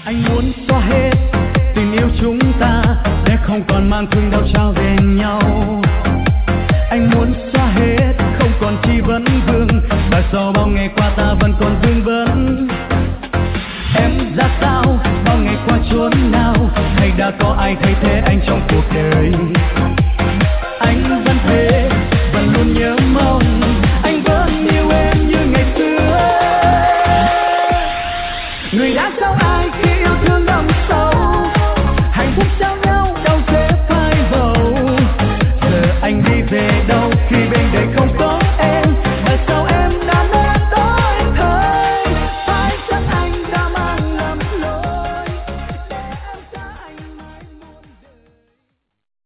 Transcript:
Anh muốn xóa hết tình yêu chúng ta để không còn mang thương đau trao về nhau. Anh muốn xóa hết không còn chi vấn vương và sau bao